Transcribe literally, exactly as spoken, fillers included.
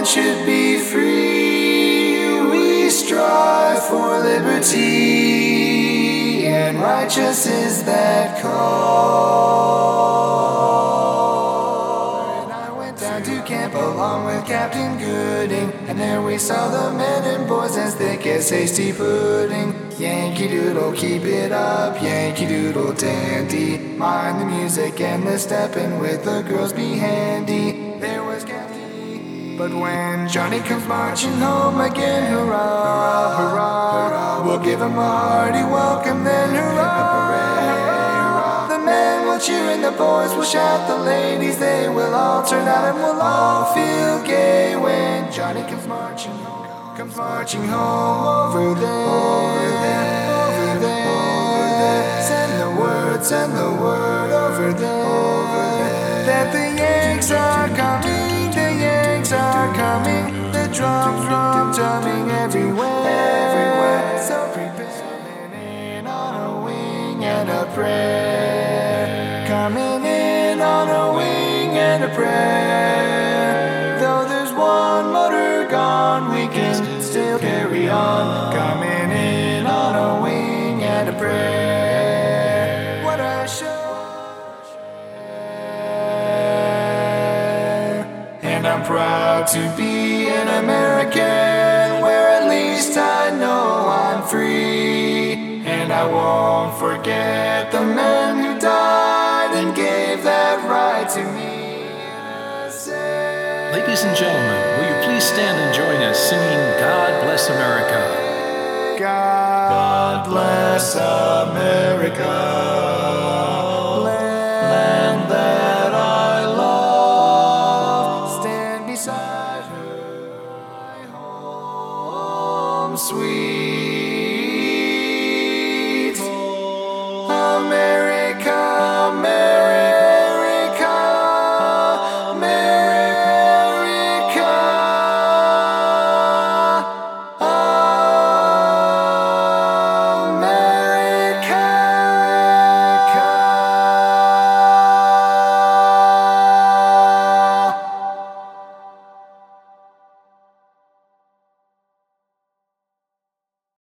man should be free. We strive for liberty, and righteous is that call. And I went down to camp along with Captain Gooding, and there we saw the men and boys as thick as hasty pudding. Yankee Doodle, keep it up, Yankee Doodle dandy. Mind the music and the steppin', with the girls be handy. There was Kathy, but when Johnny comes marching home again, hurrah, hurrah, hurrah, we'll give him a hearty welcome then, hurrah, hurrah. The men will cheer and the boys will shout, the ladies they will all turn out, and we'll all feel gay when Johnny comes marching home. Comes marching home over there, over there, over there, over there. Send the word, send the word over there, over there, that the Yanks are coming, the Yanks are coming. The drums, drums drumming everywhere, everywhere. So prepare, coming in on a wing and a prayer, coming in on a wing and a prayer. Though there's one motor gone, we can still carry on, coming in on a wing and a prayer. What a show! And I'm proud to be an American, where at least I know I'm free. And I won't forget the men who died and gave that right to me. Ladies and gentlemen, will you please stand and join us singing God Bless America? God bless America, land that I love. Stand beside her, my home, sweet